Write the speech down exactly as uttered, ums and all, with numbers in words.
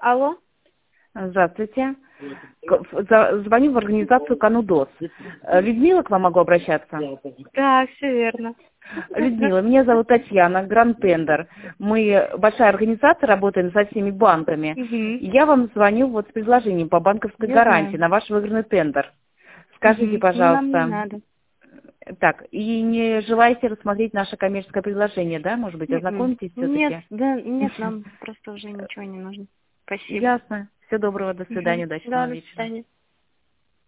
Алло? Здравствуйте. К- за- Звоню в организацию «Канудос». Э, Людмила, к вам могу обращаться? Да, все верно. Людмила, меня зовут Татьяна, Гранд Тендер. Мы большая организация, работаем со всеми банками. Мгм. И я вам звоню вот с предложением по банковской Я гарантии знаю. на ваш выигранный тендер. Скажите, Мгм. Ну, нам не пожалуйста, надо. так, и не желаете рассмотреть наше коммерческое предложение, да, может быть, М-м. ознакомитесь Нет, все-таки? да, нет, нам просто уже ничего не нужно. Спасибо. Ясно. Всего доброго, до Мгм. свидания, Да, удачного до вечера. свидания.